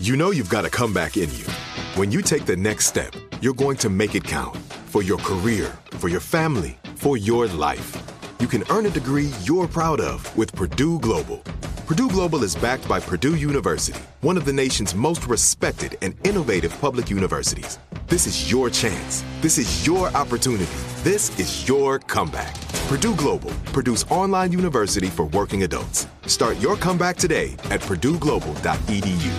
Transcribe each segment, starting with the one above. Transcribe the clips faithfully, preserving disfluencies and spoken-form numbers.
You know you've got a comeback in you. When you take the next step, you're going to make it count for your career, for your family, for your life. You can earn a degree you're proud of with Purdue Global. Purdue Global is backed by Purdue University, one of the nation's most respected and innovative public universities. This is your chance. This is your opportunity. This is your comeback. Purdue Global, Purdue's online university for working adults. Start your comeback today at purdue global dot e d u.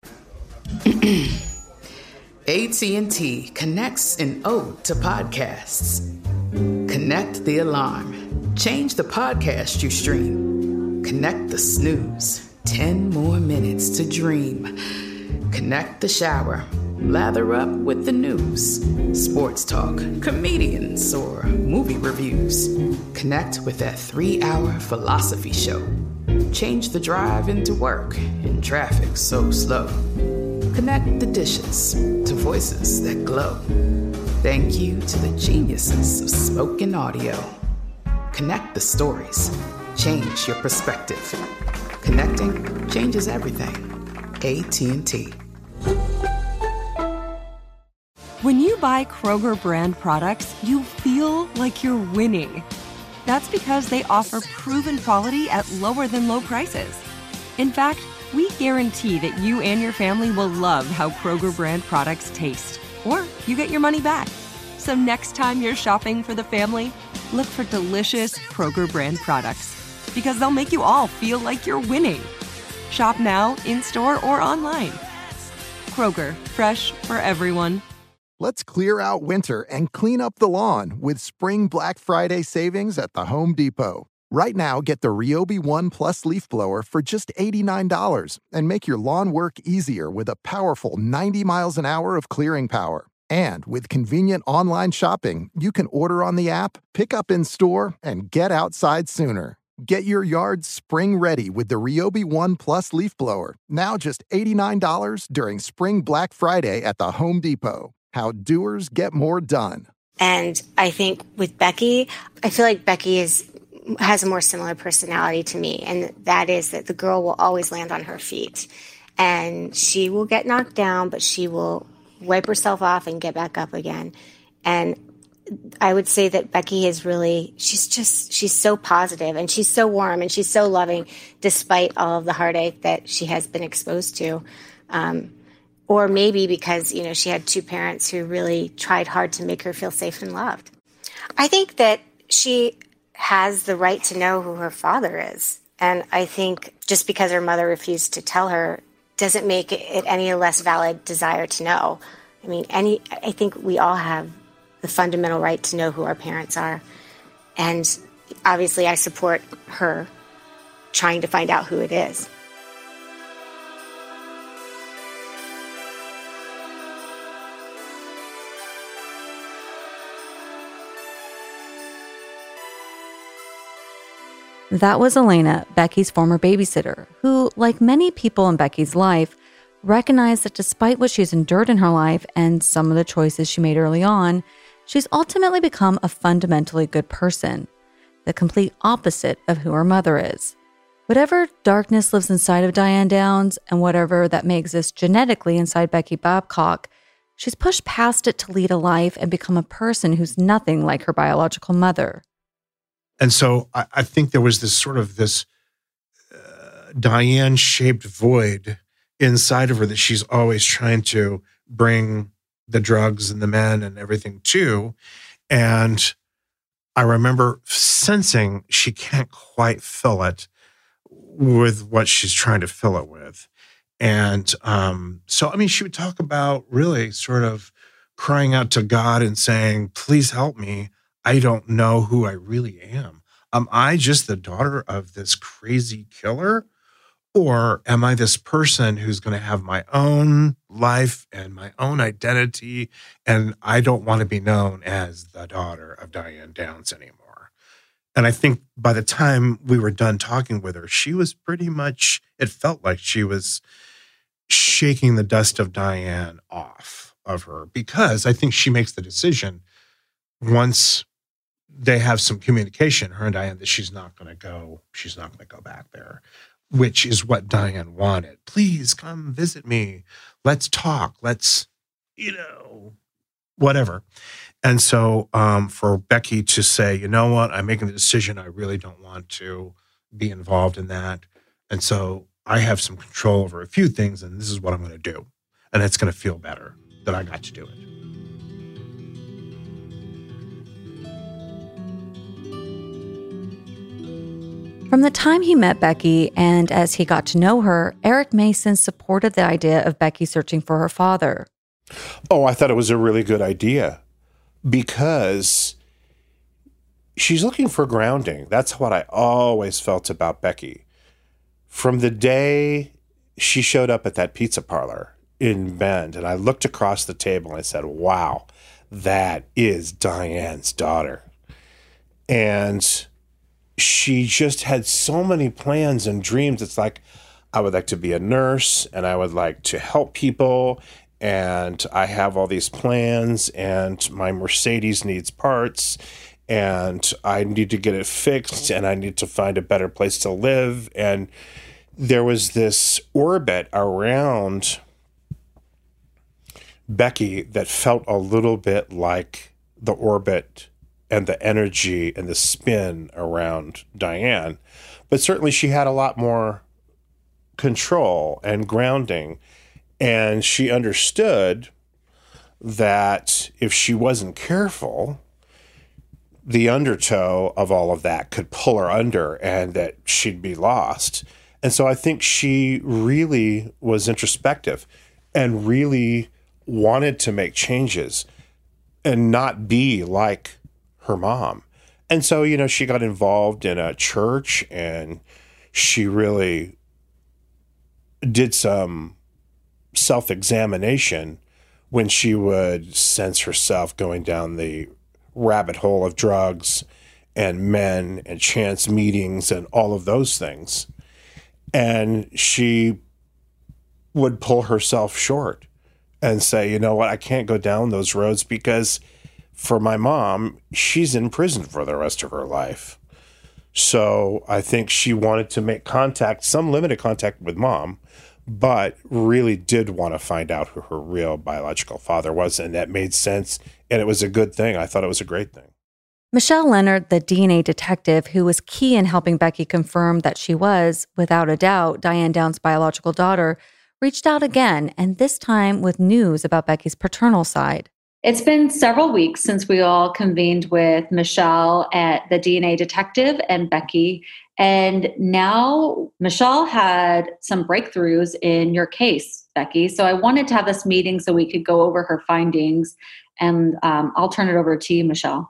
A T and T connects an ode to podcasts. Connect the alarm. Change the podcast you stream. Connect the snooze. Ten more minutes to dream. Connect the shower. Lather up with the news. Sports talk, comedians, or movie reviews. Connect with that three-hour philosophy show. Change the drive into work in traffic so slow. Connect the dishes to voices that glow. Thank you to the geniuses of spoken audio. Connect the stories. Change your perspective. Connecting changes everything. A T and T. When you buy Kroger brand products, you feel like you're winning. That's because they offer proven quality at lower than low prices. In fact, we guarantee that you and your family will love how Kroger brand products taste, or you get your money back. So next time you're shopping for the family, look for delicious Kroger brand products, because they'll make you all feel like you're winning. Shop now, in-store, or online. Kroger, fresh for everyone. Let's clear out winter and clean up the lawn with Spring Black Friday savings at the Home Depot. Right now, get the Ryobi One Plus leaf blower for just eighty-nine dollars and make your lawn work easier with a powerful ninety miles an hour of clearing power. And with convenient online shopping, you can order on the app, pick up in store, and get outside sooner. Get your yard spring ready with the Ryobi One Plus leaf blower, now just eighty-nine dollars during Spring Black Friday at the Home Depot. How doers get more done. And I think with Becky, I feel like Becky is has a more similar personality to me, and that is that the girl will always land on her feet. And she will get knocked down, but she will wipe herself off and get back up again. And I would say that Becky is really, she's just, she's so positive, and she's so warm, and she's so loving despite all of the heartache that she has been exposed to. Um, or maybe because, you know, she had two parents who really tried hard to make her feel safe and loved. I think that she has the right to know who her father is. And I think just because her mother refused to tell her doesn't make it any less valid desire to know. I mean, any, I think we all have the fundamental right to know who our parents are. And obviously I support her trying to find out who it is. That was Elena, Becky's former babysitter, who, like many people in Becky's life, recognized that despite what she's endured in her life and some of the choices she made early on, she's ultimately become a fundamentally good person, the complete opposite of who her mother is. Whatever darkness lives inside of Diane Downs and whatever that may exist genetically inside Becky Babcock, she's pushed past it to lead a life and become a person who's nothing like her biological mother. And so I, I think there was this sort of this uh, Diane-shaped void inside of her that she's always trying to bring the drugs and the men and everything to. And I remember sensing she can't quite fill it with what she's trying to fill it with. And um, so, I mean, she would talk about really sort of crying out to God and saying, please help me. I don't know who I really am. Am I just the daughter of this crazy killer? Or am I this person who's going to have my own life and my own identity, and I don't want to be known as the daughter of Diane Downs anymore? And I think by the time we were done talking with her, she was pretty much, it felt like she was shaking the dust of Diane off of her, because I think she makes the decision once they have some communication, her and Diane, that she's not going to go, she's not going to go back there. which is what Diane wanted. Please come visit me. Let's talk. Let's, you know, whatever. And so um, for Becky to say, you know what, I'm making the decision. I really don't want to be involved in that. And so I have some control over a few things, and this is what I'm going to do. And it's going to feel better that I got to do it. From the time he met Becky and as he got to know her, Eric Mason supported the idea of Becky searching for her father. Oh, I thought it was a really good idea because she's looking for grounding. That's what I always felt about Becky. From the day she showed up at that pizza parlor in Bend, and I looked across the table and I said, wow, that is Diane's daughter. And she just had so many plans and dreams. It's like, I would like to be a nurse and I would like to help people. And I have all these plans and my Mercedes needs parts and I need to get it fixed and I need to find a better place to live. And there was this orbit around Becky that felt a little bit like the orbit and the energy and the spin around Diane. But certainly she had a lot more control and grounding. And she understood that if she wasn't careful, the undertow of all of that could pull her under and that she'd be lost. And so I think she really was introspective and really wanted to make changes and not be like her mom. And so, you know, she got involved in a church and she really did some self-examination when she would sense herself going down the rabbit hole of drugs and men and chance meetings and all of those things. And she would pull herself short and say, you know what, I can't go down those roads because for my mom, she's in prison for the rest of her life. So I think she wanted to make contact, some limited contact with mom, but really did want to find out who her real biological father was. And that made sense. And it was a good thing. I thought it was a great thing. Michelle Leonard, the D N A detective who was key in helping Becky confirm that she was, without a doubt, Diane Downs' biological daughter, reached out again, and this time with news about Becky's paternal side. It's been several weeks since we all convened with Michelle at the D N A detective and Becky. And now Michelle had some breakthroughs in your case, Becky. So I wanted to have this meeting so we could go over her findings. And um, I'll turn it over to you, Michelle.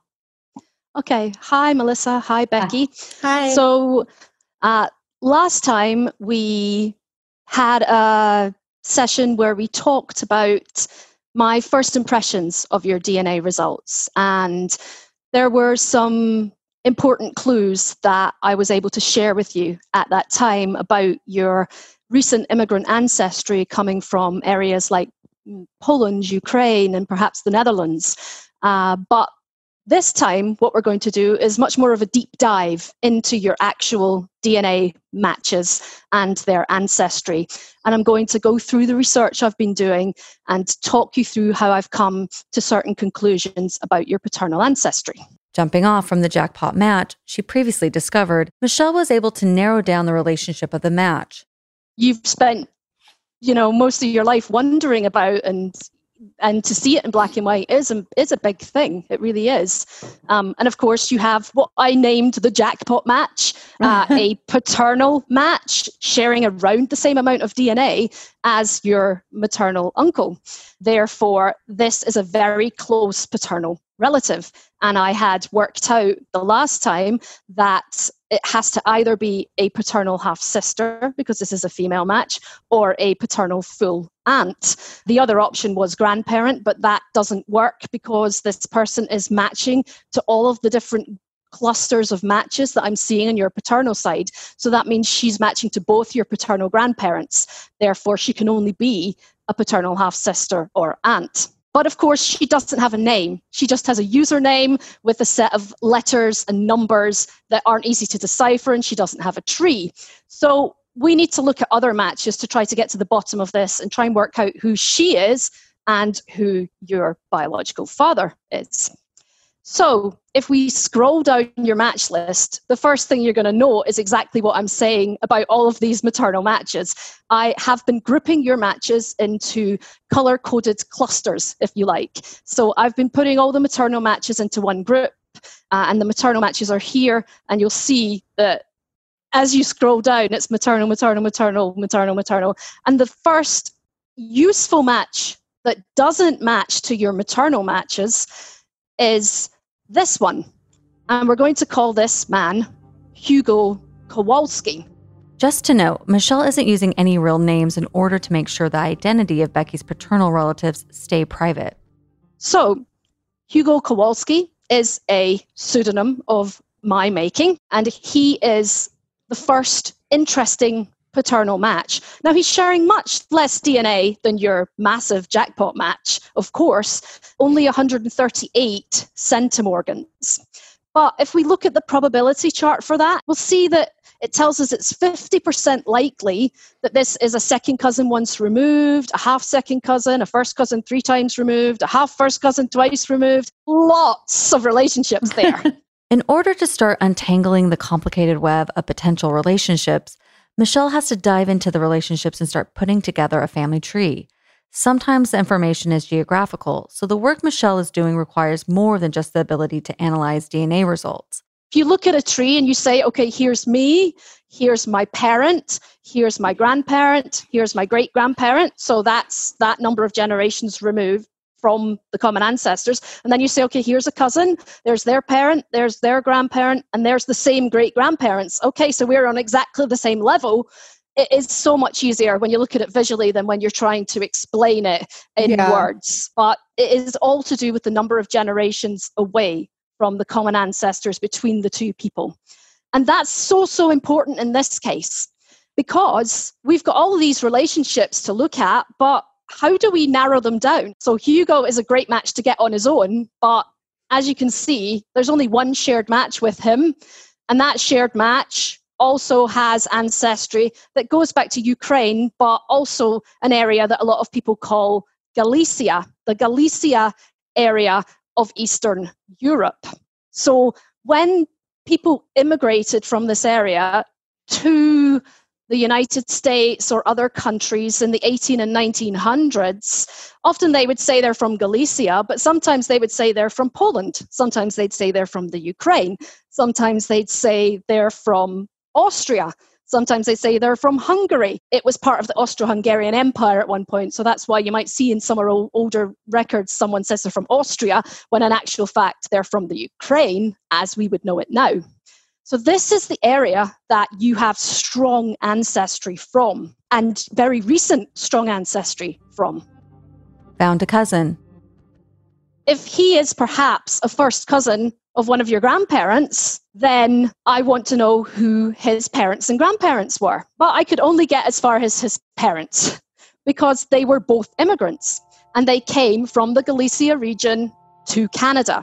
Okay. Hi, Melissa. Hi, Becky. Hi. So uh, last time we had a session where we talked about my first impressions of your D N A results. And there were some important clues that I was able to share with you at that time about your recent immigrant ancestry coming from areas like Poland, Ukraine, and perhaps the Netherlands. Uh, but this time, what we're going to do is much more of a deep dive into your actual D N A matches and their ancestry. And I'm going to go through the research I've been doing and talk you through how I've come to certain conclusions about your paternal ancestry. Jumping off from the jackpot match she previously discovered, Michelle was able to narrow down the relationship of the match. You've spent, you know, most of your life wondering about, and and to see it in black and white is a, is a big thing. It really is. Um, and of course, you have what I named the jackpot match, uh, a paternal match sharing around the same amount of D N A as your maternal uncle. Therefore, this is a very close paternal relative. And I had worked out the last time that it has to either be a paternal half-sister, because this is a female match, or a paternal full aunt. The other option was grandparent, but that doesn't work because this person is matching to all of the different clusters of matches that I'm seeing on your paternal side. So that means she's matching to both your paternal grandparents. Therefore, she can only be a paternal half-sister or aunt. But of course, she doesn't have a name. She just has a username with a set of letters and numbers that aren't easy to decipher, and she doesn't have a tree. So we need to look at other matches to try to get to the bottom of this and try and work out who she is and who your biological father is. So if we scroll down your match list, the first thing you're going to know is exactly what I'm saying about all of these maternal matches. I have been grouping your matches into color-coded clusters, if you like. So I've been putting all the maternal matches into one group, uh, and the maternal matches are here, and you'll see that as you scroll down, it's maternal, maternal, maternal, maternal, maternal. And the first useful match that doesn't match to your maternal matches is this one. And we're going to call this man Hugo Kowalski. Just to note, Michelle isn't using any real names in order to make sure the identity of Becky's paternal relatives stay private. So, Hugo Kowalski is a pseudonym of my making, and he is the first interesting paternal match. Now, he's sharing much less D N A than your massive jackpot match, of course, only one hundred thirty-eight centimorgans. But if we look at the probability chart for that, we'll see that it tells us it's fifty percent likely that this is a second cousin once removed, a half second cousin, a first cousin three times removed, a half first cousin twice removed. Lots of relationships there. In order to start untangling the complicated web of potential relationships, Michelle has to dive into the relationships and start putting together a family tree. Sometimes the information is geographical, so the work Michelle is doing requires more than just the ability to analyze D N A results. If you look at a tree and you say, okay, here's me, here's my parent, here's my grandparent, here's my great-grandparent, so that's that number of generations removed from the common ancestors. And then you say, okay, here's a cousin, there's their parent, there's their grandparent, and there's the same great-grandparents. Okay, so we're on exactly the same level. It is so much easier when you look at it visually than when you're trying to explain it in yeah. words. But it is all to do with the number of generations away from the common ancestors between the two people. And that's so, so important in this case, because we've got all of these relationships to look at, but how do we narrow them down? So Hugo is a great match to get on his own, but as you can see, there's only one shared match with him, and that shared match also has ancestry that goes back to Ukraine, but also an area that a lot of people call Galicia, the Galicia area of Eastern Europe. So when people immigrated from this area to the United States or other countries in the eighteen and nineteen hundreds, often they would say they're from Galicia, but sometimes they would say they're from Poland. Sometimes they'd say they're from the Ukraine. Sometimes they'd say they're from Austria. Sometimes they say they're from Hungary. It was part of the Austro-Hungarian Empire at one point, so that's why you might see in some of our older records someone says they're from Austria, when in actual fact they're from the Ukraine, as we would know it now. So this is the area that you have strong ancestry from, and very recent strong ancestry from. Found a cousin. If he is perhaps a first cousin of one of your grandparents, then I want to know who his parents and grandparents were. But I could only get as far as his parents, because they were both immigrants, and they came from the Galicia region to Canada.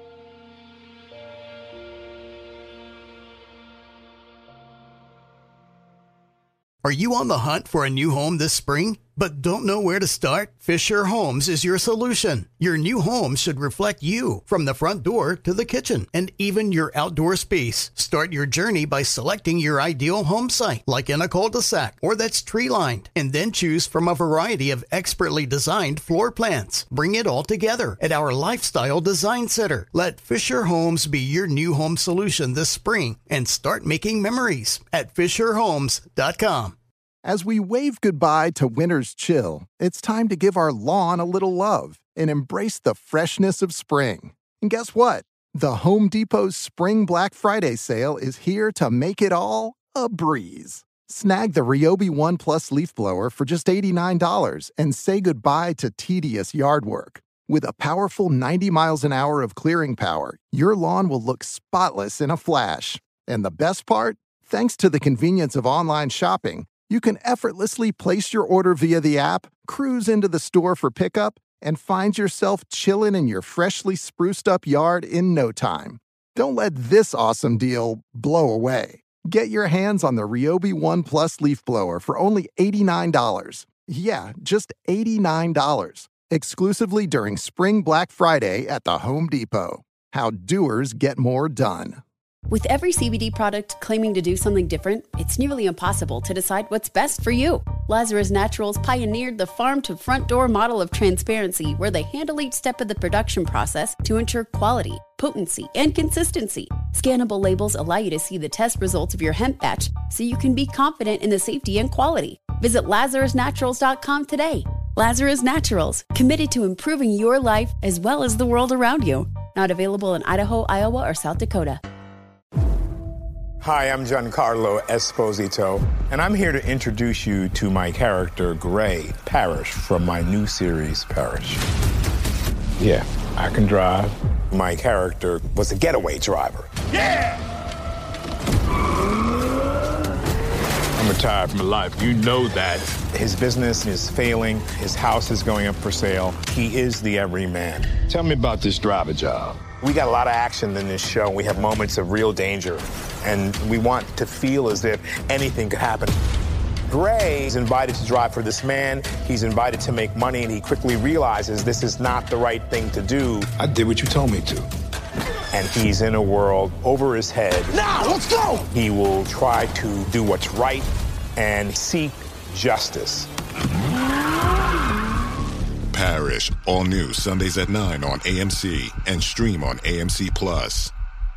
Are you on the hunt for a new home this spring, but don't know where to start? Fisher Homes is your solution. Your new home should reflect you, from the front door to the kitchen, and even your outdoor space. Start your journey by selecting your ideal home site, like in a cul-de-sac or that's tree-lined, and then choose from a variety of expertly designed floor plans. Bring it all together at our Lifestyle Design Center. Let Fisher Homes be your new home solution this spring, and start making memories at fisher homes dot com. As we wave goodbye to winter's chill, it's time to give our lawn a little love and embrace the freshness of spring. And guess what? The Home Depot's Spring Black Friday sale is here to make it all a breeze. Snag the Ryobi One Plus leaf blower for just eighty-nine dollars and say goodbye to tedious yard work. With a powerful ninety miles an hour of clearing power, your lawn will look spotless in a flash. And the best part? Thanks to the convenience of online shopping, you can effortlessly place your order via the app, cruise into the store for pickup, and find yourself chilling in your freshly spruced up yard in no time. Don't let this awesome deal blow away. Get your hands on the Ryobi One Plus leaf blower for only eighty-nine dollars. Yeah, just eighty-nine dollars. Exclusively during Spring Black Friday at the Home Depot. How doers get more done. With every C B D product claiming to do something different, it's nearly impossible to decide what's best for you. Lazarus Naturals pioneered the farm-to-front-door model of transparency, where they handle each step of the production process to ensure quality, potency, and consistency. Scannable labels allow you to see the test results of your hemp batch, so you can be confident in the safety and quality. Visit lazarus naturals dot com today. Lazarus Naturals, committed to improving your life as well as the world around you. Not available in Idaho, Iowa, or South Dakota. Hi, I'm Giancarlo Esposito, and I'm here to introduce you to my character, Gray Parrish, from my new series, Parrish. Yeah, I can drive. My character was a getaway driver. Yeah! I'm retired from life. You know that. His business is failing. His house is going up for sale. He is the everyman. Tell me about this driver job. We got a lot of action in this show. We have moments of real danger, and we want to feel as if anything could happen. Gray is invited to drive for this man. He's invited to make money, and he quickly realizes this is not the right thing to do. I did what you told me to. And he's in a world over his head. Now, let's go! He will try to do what's right and seek justice. Parrish, all new Sundays at nine on A M C and stream on A M C Plus.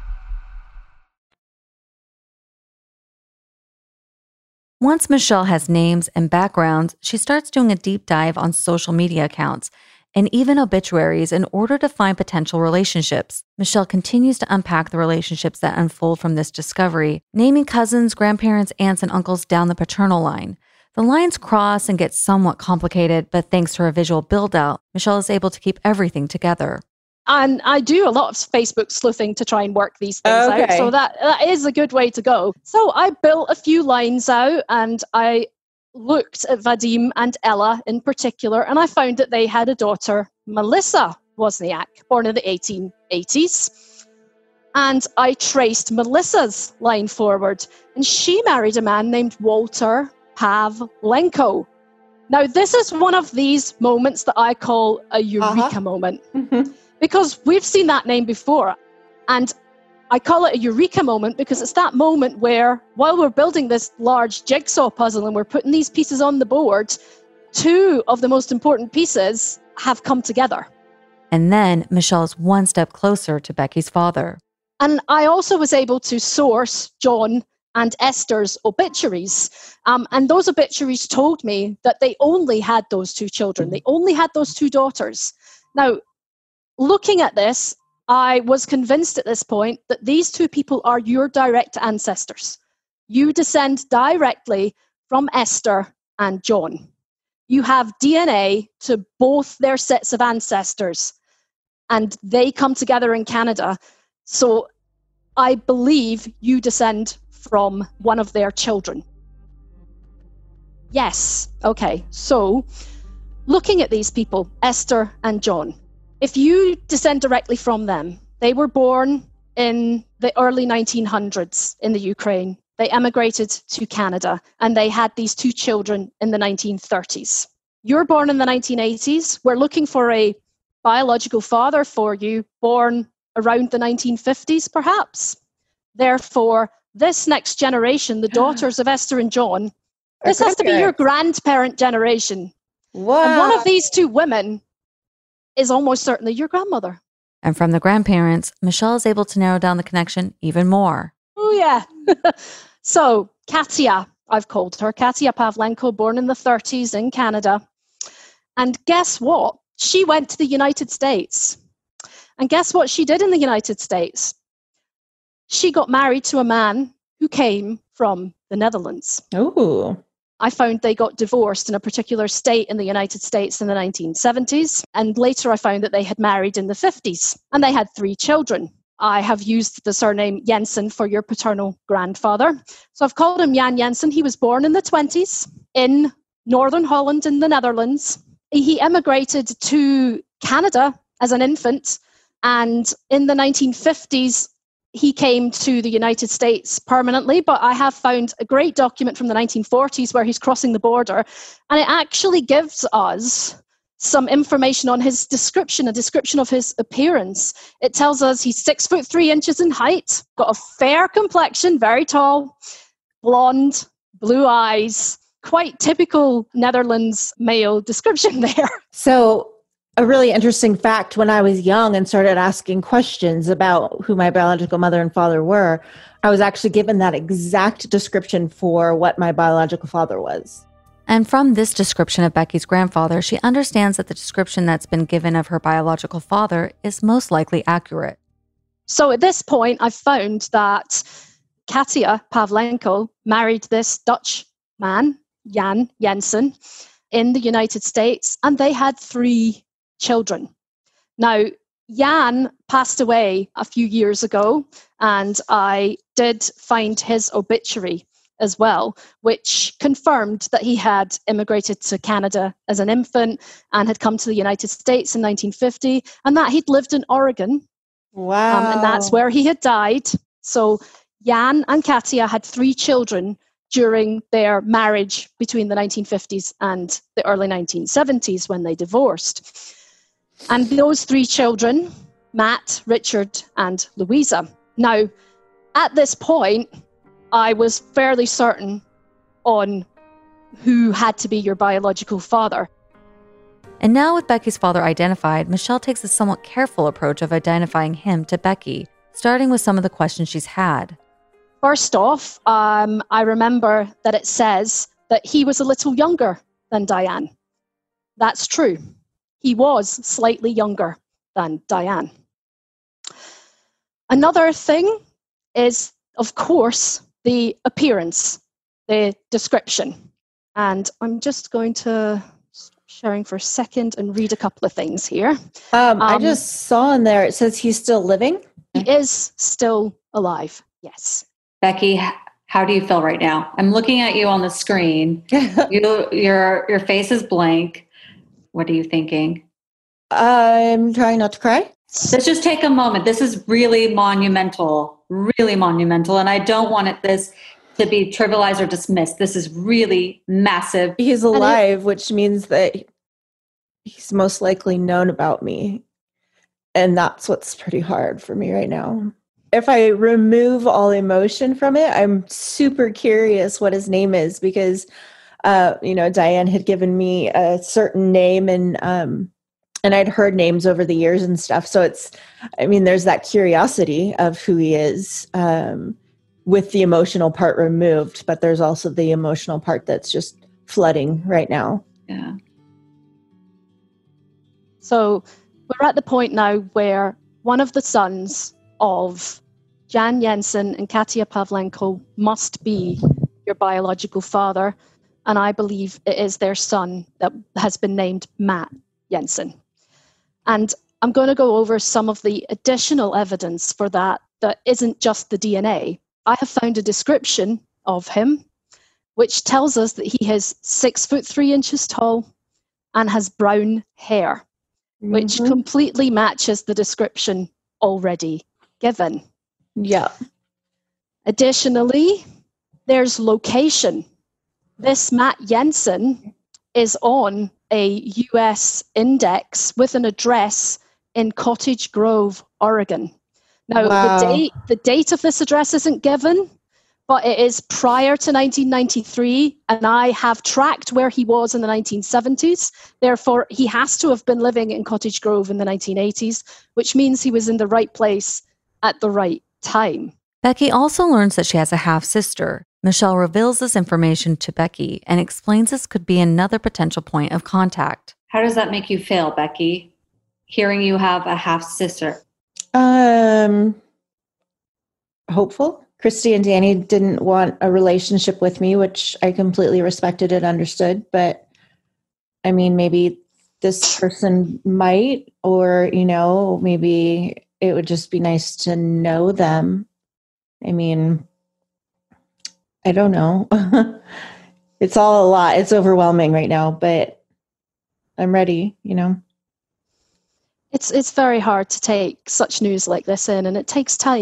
Once Michelle has names and backgrounds, she starts doing a deep dive on social media accounts and even obituaries in order to find potential relationships. Michelle continues to unpack the relationships that unfold from this discovery, naming cousins, grandparents, aunts, and uncles down the paternal line. The lines cross and get somewhat complicated, but thanks to her visual build-out, Michelle is able to keep everything together. And I do a lot of Facebook sleuthing to try and work these things okay. out. So that, that is a good way to go. So I built a few lines out, and I looked at Vadim and Ella in particular, and I found that they had a daughter, Melissa Wozniak, born in the eighteen eighties. And I traced Melissa's line forward, and she married a man named Walter Pavlenko. Now, this is one of these moments that I call a eureka uh-huh. moment, mm-hmm. because we've seen that name before. And I call it a eureka moment because it's that moment where, while we're building this large jigsaw puzzle and we're putting these pieces on the board, two of the most important pieces have come together. And then Michelle is one step closer to Becky's father. And I also was able to source John and Esther's obituaries. Um, and those obituaries told me that they only had those two children. They only had those two daughters. Now, looking at this, I was convinced at this point that these two people are your direct ancestors. You descend directly from Esther and John. You have D N A to both their sets of ancestors, and they come together in Canada. So I believe you descend from one of their children. Yes. Okay. So looking at these people, Esther and John, if you descend directly from them, they were born in the early nineteen hundreds in the Ukraine. They emigrated to Canada, and they had these two children in the nineteen thirties. You're born in the nineteen eighties. We're looking for a biological father for you, born around the nineteen fifties, perhaps. Therefore, this next generation, the daughters of Esther and John, this has to be your grandparent generation. Wow. And one of these two women is almost certainly your grandmother. And from the grandparents, Michelle is able to narrow down the connection even more. Oh, yeah. So, Katia, I've called her, Katia Pavlenko, born in the thirties in Canada. And guess what? She went to the United States. And guess what she did in the United States? She got married to a man who came from the Netherlands. Oh. I found they got divorced in a particular state in the United States in the nineteen seventies. And later I found that they had married in the fifties. And they had three children. I have used the surname Jensen for your paternal grandfather. So I've called him Jan Jensen. He was born in the twenties in Northern Holland in the Netherlands. He emigrated to Canada as an infant. And in the nineteen fifties, he came to the United States permanently, but I have found a great document from the nineteen forties where he's crossing the border, and it actually gives us some information on his description, a description of his appearance. It tells us he's six foot three inches in height, got a fair complexion, very tall, blonde, blue eyes, quite typical Netherlands male description there. So a really interesting fact, when I was young and started asking questions about who my biological mother and father were, I was actually given that exact description for what my biological father was. And from this description of Becky's grandfather, she understands that the description that's been given of her biological father is most likely accurate. So at this point, I've found that Katia Pavlenko married this Dutch man, Jan Jensen, in the United States, and they had three children. Now, Jan passed away a few years ago, and I did find his obituary as well, which confirmed that he had immigrated to Canada as an infant and had come to the United States in nineteen fifty, and that he'd lived in Oregon. Wow. Um, and that's where he had died. So Jan and Katia had three children during their marriage between the nineteen fifties and the early nineteen seventies when they divorced. And those three children, Matt, Richard, and Louisa. Now, at this point, I was fairly certain on who had to be your biological father. And now with Becky's father identified, Michelle takes a somewhat careful approach of identifying him to Becky, starting with some of the questions she's had. First off, um, I remember that it says that he was a little younger than Diane. That's true. He was slightly younger than Diane. Another thing is, of course, the appearance, the description. And I'm just going to stop sharing for a second and read a couple of things here. Um, um, I just saw in there, it says he's still living. He is still alive, yes. Becky, how do you feel right now? I'm looking at you on the screen. you, your, your face is blank. What are you thinking? I'm trying not to cry. Let's just take a moment. This is really monumental, really monumental. And I don't want it, this to be trivialized or dismissed. This is really massive. He's alive, which means that he's most likely known about me. And that's what's pretty hard for me right now. If I remove all emotion from it, I'm super curious what his name is because, uh, you know, Diane had given me a certain name and, um, and I'd heard names over the years and stuff. So it's, I mean, there's that curiosity of who he is, um, with the emotional part removed, but there's also the emotional part that's just flooding right now. Yeah. So we're at the point now where one of the sons of Jan Jensen and Katia Pavlenko must be your biological father. And I believe it is their son that has been named Matt Jensen. And I'm going to go over some of the additional evidence for that that isn't just the D N A. I have found a description of him, which tells us that he is six foot three inches tall and has brown hair, mm-hmm. which completely matches the description already given. Yeah. Additionally, there's location. This Matt Jensen is on a U S index with an address in Cottage Grove, Oregon. Now, wow. the date the date of this address isn't given, but it is prior to nineteen ninety-three, and I have tracked where he was in the nineteen seventies. Therefore, he has to have been living in Cottage Grove in the nineteen eighties, which means he was in the right place at the right time. Becky also learns that she has a half-sister. Michelle reveals this information to Becky and explains this could be another potential point of contact. How does that make you feel, Becky, hearing you have a half-sister? Um, hopeful. Christy and Danny didn't want a relationship with me, which I completely respected and understood. But I mean, maybe this person might, or, you know, maybe it would just be nice to know them. I mean, I don't know. It's all a lot. It's overwhelming right now, but I'm ready, you know. It's it's very hard to take such news like this in, and it takes time.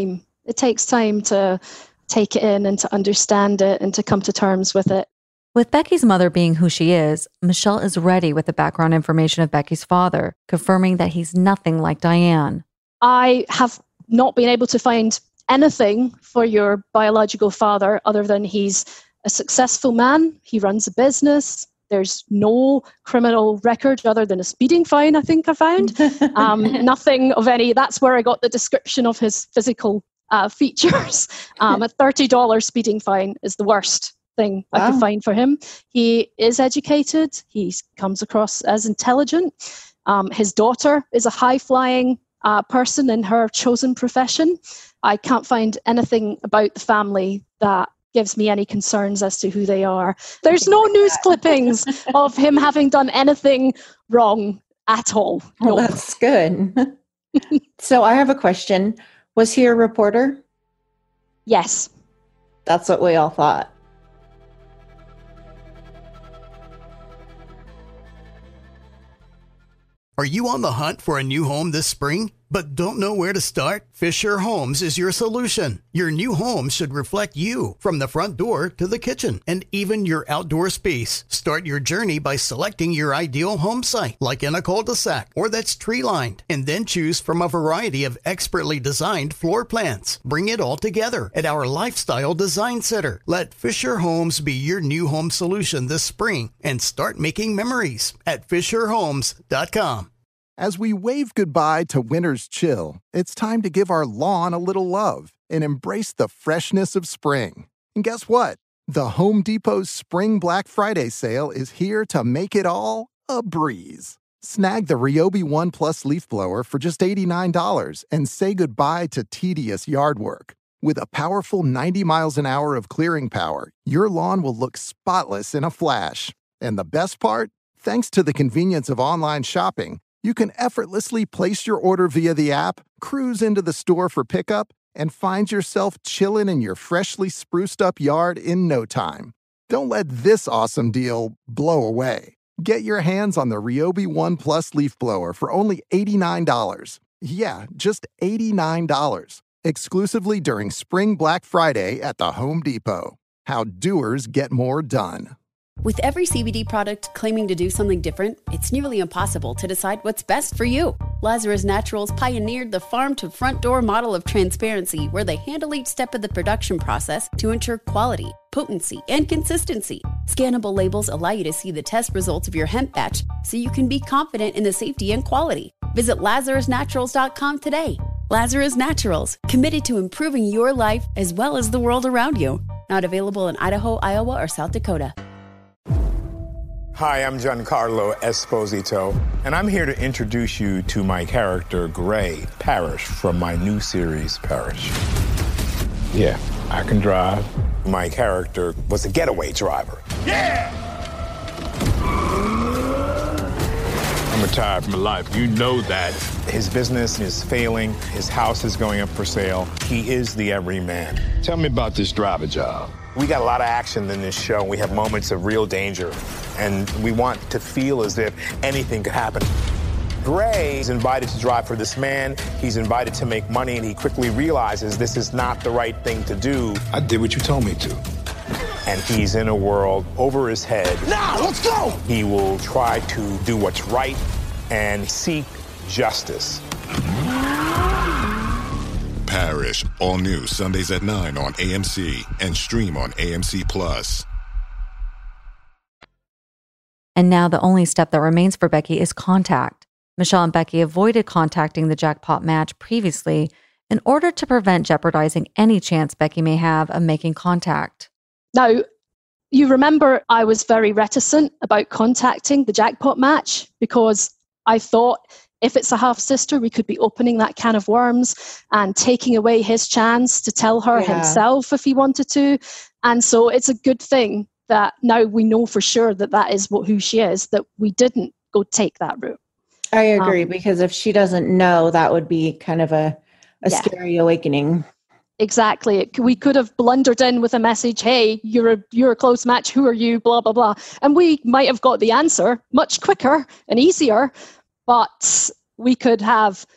It takes time to take it in and to understand it and to come to terms with it. With Becky's mother being who she is, Michelle is ready with the background information of Becky's father, confirming that he's nothing like Diane. I have not been able to find anything for your biological father other than he's a successful man. He runs a business. There's no criminal record other than a speeding fine, I think I found. Um, nothing of any. That's where I got the description of his physical uh, features. Um, a thirty dollars speeding fine is the worst thing wow. I could find for him. He is educated. He comes across as intelligent. Um, his daughter is a high-flying uh, person in her chosen profession. I can't find anything about the family that gives me any concerns as to who they are. There's no news clippings of him having done anything wrong at all. Well, no. That's good. So I have a question. Was he a reporter? Yes. That's what we all thought. Are you on the hunt for a new home this spring, but don't know where to start? Fisher Homes is your solution. Your new home should reflect you, from the front door to the kitchen and even your outdoor space. Start your journey by selecting your ideal home site, like in a cul-de-sac or that's tree-lined, and then choose from a variety of expertly designed floor plans. Bring it all together at our Lifestyle Design Center. Let Fisher Homes be your new home solution this spring and start making memories at fisher homes dot com. As we wave goodbye to winter's chill, it's time to give our lawn a little love and embrace the freshness of spring. And guess what? The Home Depot's Spring Black Friday sale is here to make it all a breeze. Snag the Ryobi One Plus leaf blower for just eighty-nine dollars and say goodbye to tedious yard work. With a powerful ninety miles an hour of clearing power, your lawn will look spotless in a flash. And the best part? Thanks to the convenience of online shopping, you can effortlessly place your order via the app, cruise into the store for pickup, and find yourself chilling in your freshly spruced up yard in no time. Don't let this awesome deal blow away. Get your hands on the Ryobi One Plus leaf blower for only eighty-nine dollars. Yeah, just eighty-nine dollars. Exclusively during Spring Black Friday at the Home Depot. How doers get more done. With every C B D product claiming to do something different, it's nearly impossible to decide what's best for you. Lazarus Naturals pioneered the farm-to-front door model of transparency, where they handle each step of the production process to ensure quality, potency, and consistency. Scannable labels allow you to see the test results of your hemp batch, so you can be confident in the safety and quality. Visit lazarus naturals dot com today. Lazarus Naturals, committed to improving your life as well as the world around you. Not available in Idaho, Iowa, or South Dakota. Hi, I'm Giancarlo Esposito, and I'm here to introduce you to my character, Gray Parrish, from my new series, Parrish. Yeah, I can drive. My character was a getaway driver. Yeah! I'm retired from life. You know that. His business is failing. His house is going up for sale. He is the everyman. Tell me about this driver job. We got a lot of action in this show. We have moments of real danger, and we want to feel as if anything could happen. Gray is invited to drive for this man. He's invited to make money, and he quickly realizes this is not the right thing to do. I did what you told me to. And he's in a world over his head. Now, let's go! He will try to do what's right and seek justice. Parrish, all new Sundays at nine on A M C and stream on A M C Plus. And now the only step that remains for Becky is contact. Michelle and Becky avoided contacting the jackpot match previously in order to prevent jeopardizing any chance Becky may have of making contact. Now, you remember I was very reticent about contacting the jackpot match because I thought if it's a half-sister, we could be opening that can of worms and taking away his chance to tell her yeah. himself if he wanted to. And so it's a good thing that now we know for sure that that is what who she is, that we didn't go take that route. I agree, um, because if she doesn't know, that would be kind of a, a yeah. scary awakening. Exactly. It, we could have blundered in with a message, hey, you're a, you're a close match, who are you, blah, blah, blah. And we might have got the answer much quicker and easier, but we could have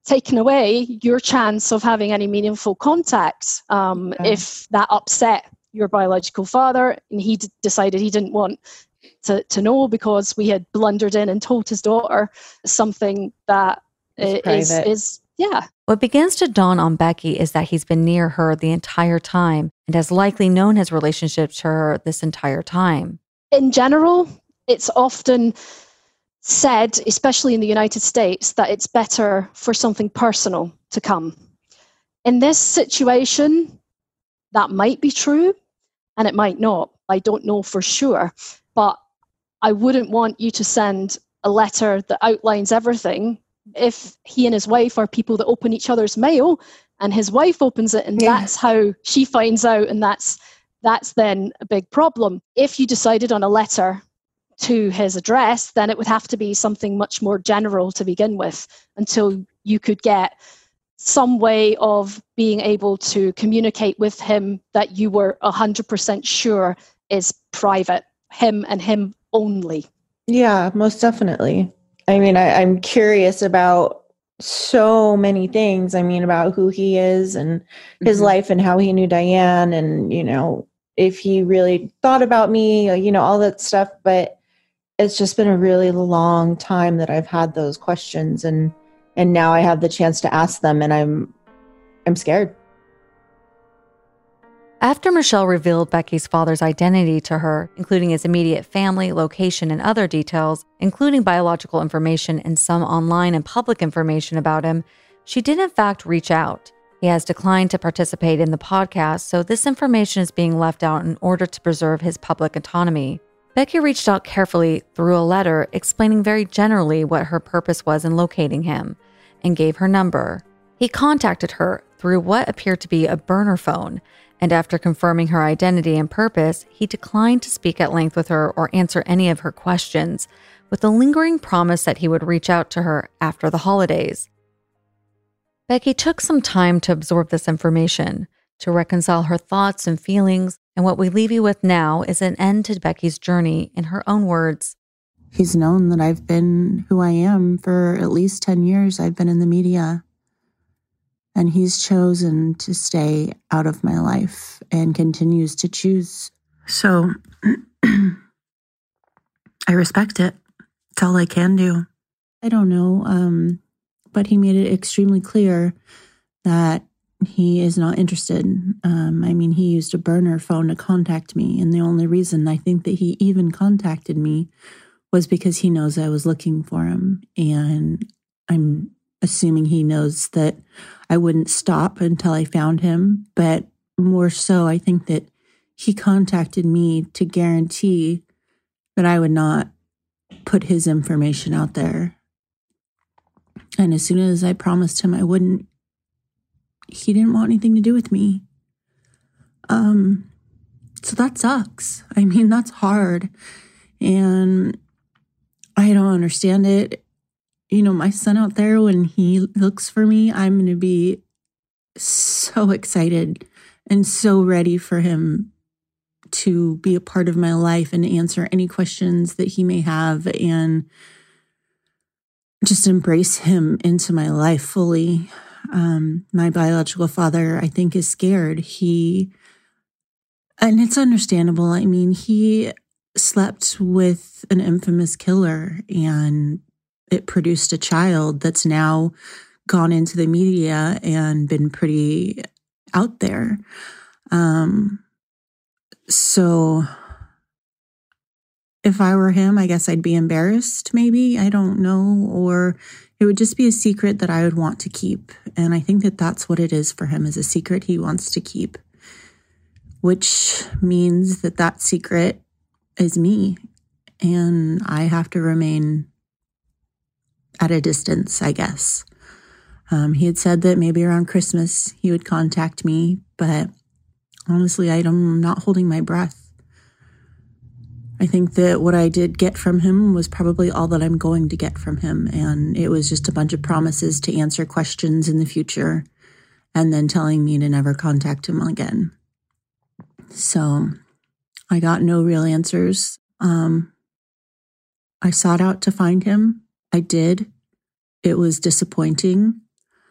taken away your chance of having any meaningful contact. Um, Okay. If that upset your biological father and he d- decided he didn't want to, to know because we had blundered in and told his daughter something that It's i- is, private. is, yeah. What begins to dawn on Becky is that he's been near her the entire time and has likely known his relationship to her this entire time. In general, it's often said, especially in the United States, that it's better for something personal to come. In this situation, that might be true and it might not. I don't know for sure, but I wouldn't want you to send a letter that outlines everything if he and his wife are people that open each other's mail and his wife opens it and Yeah. that's how she finds out, and that's that's then a big problem. If you decided on a letter to his address, then it would have to be something much more general to begin with until you could get some way of being able to communicate with him that you were one hundred percent sure is private, him and him only. Yeah, most definitely. I mean, I, I'm curious about so many things. I mean, about who he is and his Mhm. life and how he knew Diane and, you know, if he really thought about me, or, you know, all that stuff. But it's just been a really long time that I've had those questions, and and now I have the chance to ask them, and I'm I'm scared. After Michelle revealed Becky's father's identity to her, including his immediate family, location, and other details, including biological information and some online and public information about him, she did in fact reach out. He has declined to participate in the podcast, so this information is being left out in order to preserve his public autonomy. Becky reached out carefully through a letter explaining very generally what her purpose was in locating him, and gave her number. He contacted her through what appeared to be a burner phone, and after confirming her identity and purpose, he declined to speak at length with her or answer any of her questions, with a lingering promise that he would reach out to her after the holidays. Becky took some time to absorb this information, to reconcile her thoughts and feelings, and what we leave you with now is an end to Becky's journey in her own words. He's known that I've been who I am for at least ten years. I've been in the media. And he's chosen to stay out of my life and continues to choose. So I respect it. It's all I can do. I don't know, um, but he made it extremely clear that he is not interested. Um, I mean, he used a burner phone to contact me, and the only reason I think that he even contacted me was because he knows I was looking for him, and I'm assuming he knows that I wouldn't stop until I found him. But more so, I think that he contacted me to guarantee that I would not put his information out there. And as soon as I promised him I wouldn't, he didn't want anything to do with me. Um, so that sucks. I mean, that's hard. And I don't understand it. You know, my son out there, when he looks for me, I'm going to be so excited and so ready for him to be a part of my life and answer any questions that he may have and just embrace him into my life fully. Um, my biological father, I think, is scared. He, and it's understandable. I mean, he slept with an infamous killer, and it produced a child that's now gone into the media and been pretty out there. Um, so if I were him, I guess I'd be embarrassed, maybe. I don't know. Or it would just be a secret that I would want to keep. And I think that that's what it is for him, is a secret he wants to keep, which means that that secret is me. And I have to remain at a distance, I guess. Um, he had said that maybe around Christmas he would contact me, but honestly, I'm not holding my breath. I think that what I did get from him was probably all that I'm going to get from him, and it was just a bunch of promises to answer questions in the future and then telling me to never contact him again. So I got no real answers. Um, I sought out to find him. I did. It was disappointing.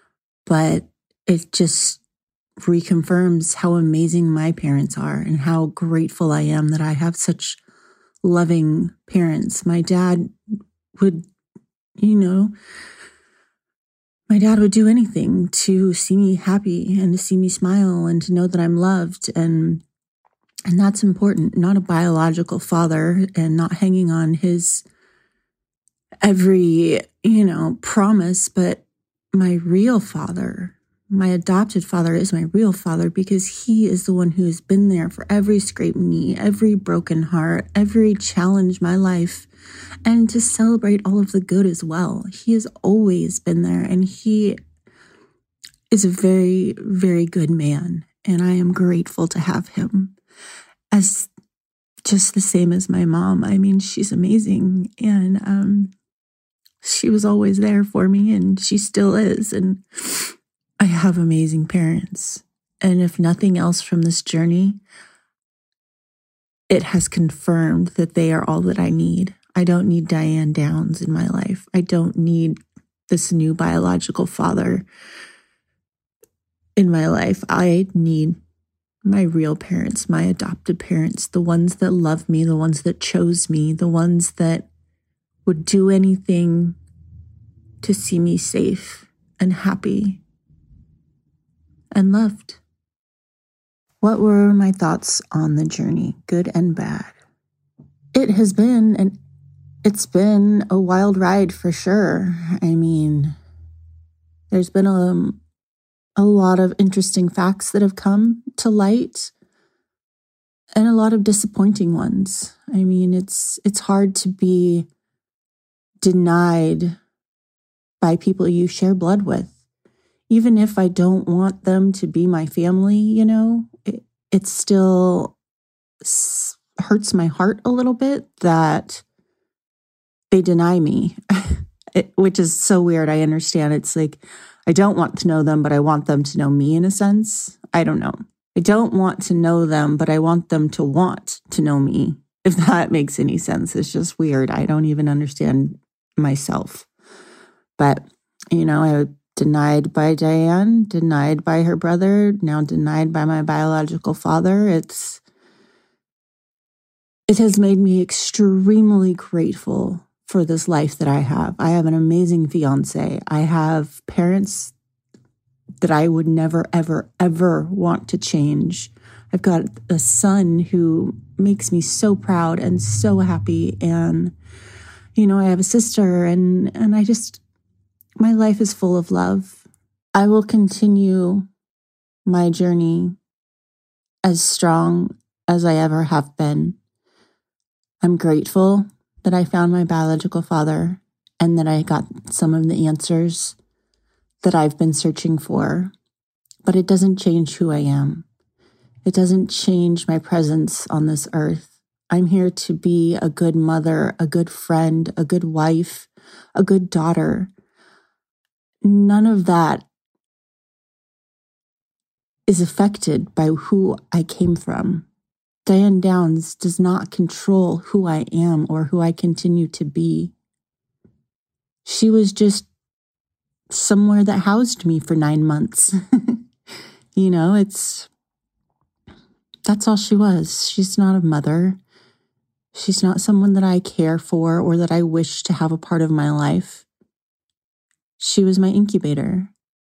but it just reconfirms how amazing my parents are and how grateful I am that I have such loving parents. My dad would, you know, my dad would do anything to see me happy and to see me smile and to know that I'm loved. And and that's important. Not a biological father and not hanging on his every, you know, promise, but my real father, my adopted father is my real father because he is the one who has been there for every scraped knee, every broken heart, every challenge in my life, and to celebrate all of the good as well. He has always been there, and he is a very, very good man, and I am grateful to have him as just the same as my mom. I mean, she's amazing, and um, she was always there for me, and she still is, and I have amazing parents. And if nothing else from this journey, it has confirmed that they are all that I need. I don't need Diane Downs in my life. I don't need this new biological father in my life. I need my real parents, my adopted parents, the ones that love me, the ones that chose me, the ones that would do anything to see me safe and happy and loved. What were my thoughts on the journey, good and bad? It has been an It's been a wild ride for sure. I mean, there's been a, a lot of interesting facts that have come to light and a lot of disappointing ones. I mean, it's it's hard to be denied by people you share blood with. Even if I don't want them to be my family, you know, it, it still hurts my heart a little bit that they deny me, it, which is so weird. I understand. It's like, I don't want to know them, but I want them to know me in a sense. I don't know. I don't want to know them, but I want them to want to know me, if that makes any sense. It's just weird. I don't even understand myself. But, you know, I was denied by Diane, denied by her brother, now denied by my biological father. It's, it has made me extremely grateful for this life that I have. I have an amazing fiance. I have parents that I would never, ever, ever want to change. I've got a son who makes me so proud and so happy. And, you know, I have a sister and, and I just, my life is full of love. I will continue my journey as strong as I ever have been. I'm grateful that I found my biological father and that I got some of the answers that I've been searching for. But it doesn't change who I am. It doesn't change my presence on this earth. I'm here to be a good mother, a good friend, a good wife, a good daughter. None of that is affected by who I came from. Diane Downs does not control who I am or who I continue to be. She was just somewhere that housed me for nine months. You know, it's, that's all she was. She's not a mother. She's not someone that I care for or that I wish to have a part of my life. She was my incubator.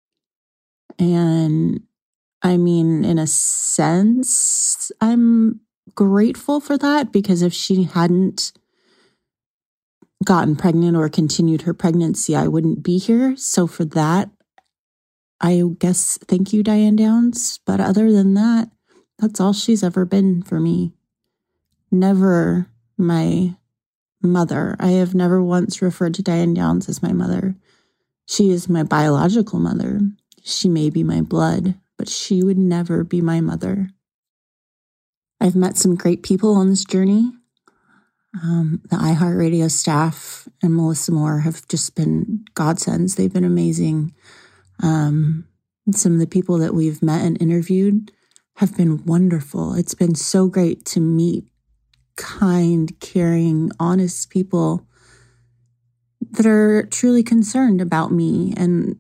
And I mean, in a sense, I'm grateful for that because if she hadn't gotten pregnant or continued her pregnancy, I wouldn't be here. So for that, I guess, thank you, Diane Downs. But other than that, that's all she's ever been for me. Never my mother. I have never once referred to Diane Downs as my mother. She is my biological mother. She may be my blood, but she would never be my mother. I've met some great people on this journey. Um, the iHeartRadio staff and Melissa Moore have just been godsends. They've been amazing. Um, some of the people that we've met and interviewed have been wonderful. It's been so great to meet kind, caring, honest people that are truly concerned about me and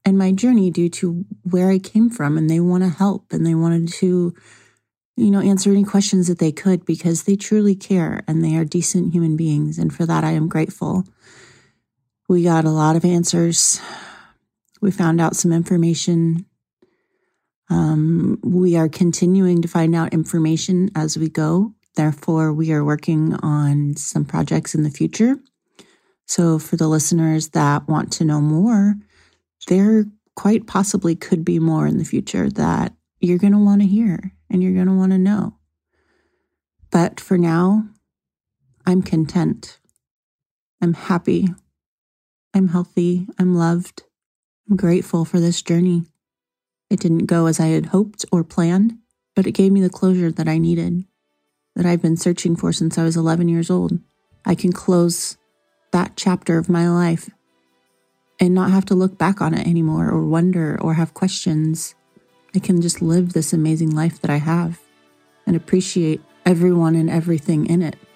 and my journey due to where I came from, and they want to help, and they wanted to, you know, answer any questions that they could because they truly care and they are decent human beings. And for that, I am grateful. We got a lot of answers. We found out some information. Um, we are continuing to find out information as we go. Therefore, we are working on some projects in the future. So for the listeners that want to know more, there quite possibly could be more in the future that you're going to want to hear and you're going to want to know. But for now, I'm content. I'm happy. I'm healthy. I'm loved. I'm grateful for this journey. It didn't go as I had hoped or planned, but it gave me the closure that I needed, that I've been searching for since I was eleven years old. I can close that chapter of my life and not have to look back on it anymore or wonder or have questions. I can just live this amazing life that I have and appreciate everyone and everything in it.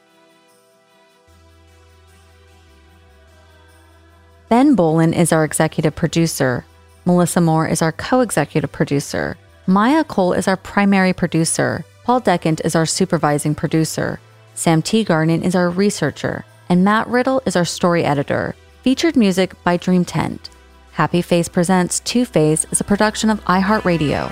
Ben Bolin is our executive producer. Melissa Moore is our co-executive producer. Maya Cole is our primary producer. Paul Deckent is our supervising producer. Sam Teagarden is our researcher. And Matt Riddle is our story editor. Featured music by Dream Tent. Happy Face Presents Two Face is a production of iHeartRadio.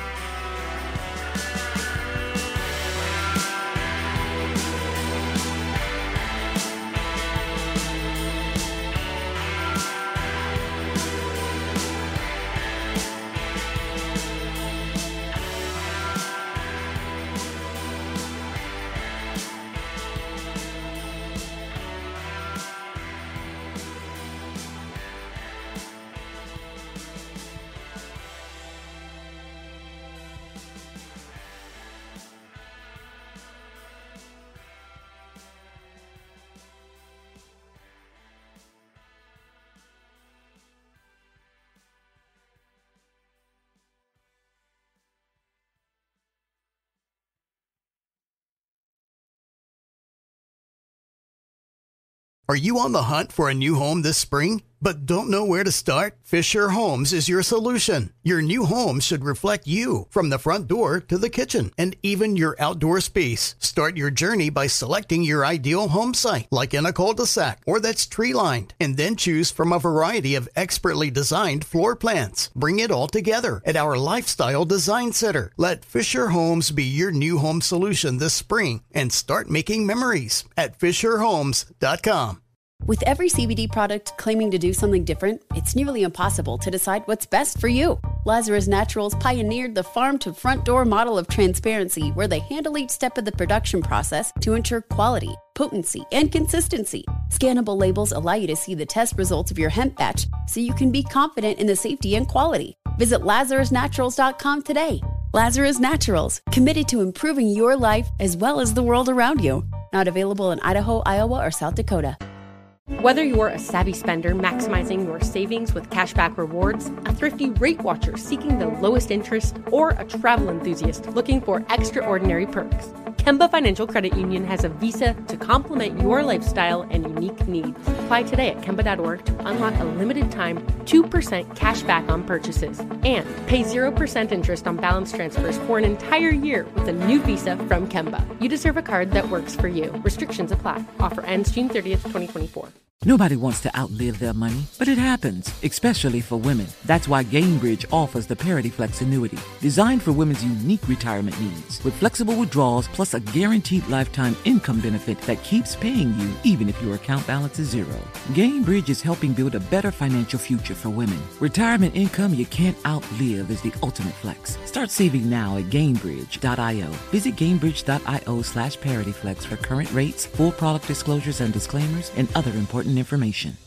Are you on the hunt for a new home this spring, but don't know where to start? Fisher Homes is your solution. Your new home should reflect you, from the front door to the kitchen, and even your outdoor space. Start your journey by selecting your ideal home site, like in a cul-de-sac or that's tree-lined, and then choose from a variety of expertly designed floor plans. Bring it all together at our Lifestyle Design Center. Let Fisher Homes be your new home solution this spring and start making memories at fisher homes dot com. With every C B D product claiming to do something different, it's nearly impossible to decide what's best for you. Lazarus Naturals pioneered the farm-to-front-door model of transparency, where they handle each step of the production process to ensure quality, potency, and consistency. Scannable labels allow you to see the test results of your hemp batch, so you can be confident in the safety and quality. Visit lazarus naturals dot com today. Lazarus Naturals, committed to improving your life as well as the world around you. Not available in Idaho, Iowa, or South Dakota. Whether you're a savvy spender maximizing your savings with cashback rewards, a thrifty rate watcher seeking the lowest interest, or a travel enthusiast looking for extraordinary perks, Kemba Financial Credit Union has a visa to complement your lifestyle and unique needs. Apply today at kemba dot org to unlock a limited time two percent cash back on purchases and pay zero percent interest on balance transfers for an entire year with a new visa from Kemba. You deserve a card that works for you. Restrictions apply. Offer ends June thirtieth, twenty twenty-four. Nobody wants to outlive their money, but it happens, especially for women. That's why Gainbridge offers the Parity Flex annuity, designed for women's unique retirement needs, with flexible withdrawals plus a guaranteed lifetime income benefit that keeps paying you even if your account balance is zero. Gainbridge is helping build a better financial future for women. Retirement income you can't outlive is the ultimate flex. Start saving now at Gainbridge dot io. Visit Gainbridge dot io slash ParityFlex for current rates, full product disclosures and disclaimers, and other important information.